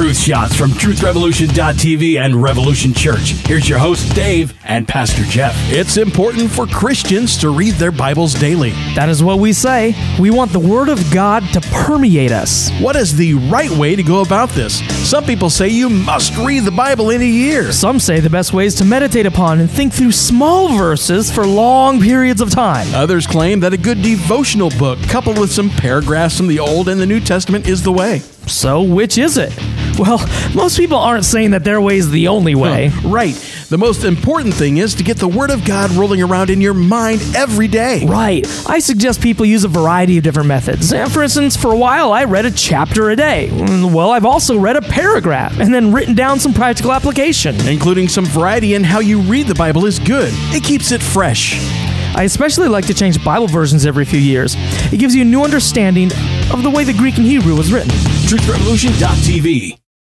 Truth Shots from TruthRevolution.tv and Revolution Church. Here's your host, Dave, and Pastor Jeff. It's important for Christians to read their Bibles daily. That is what we say. We want the Word of God to permeate us. What is the right way to go about this? Some people say you must read the Bible in a year. Some say the best way is to meditate upon and think through small verses for long periods of time. Others claim that a good devotional book coupled with some paragraphs from the Old and the New Testament is the way. So, which is it? Well, most people aren't saying that their way is the only way. Right. The most important thing is to get the Word of God rolling around in your mind every day. Right. I suggest people use a variety of different methods. For instance, for a while, I read a chapter a day. Well, I've also read a paragraph and then written down some practical application. Including some variety in how you read the Bible is good. It keeps it fresh. I especially like to change Bible versions every few years. It gives you a new understanding of the way the Greek and Hebrew was written. TruthRevolution.tv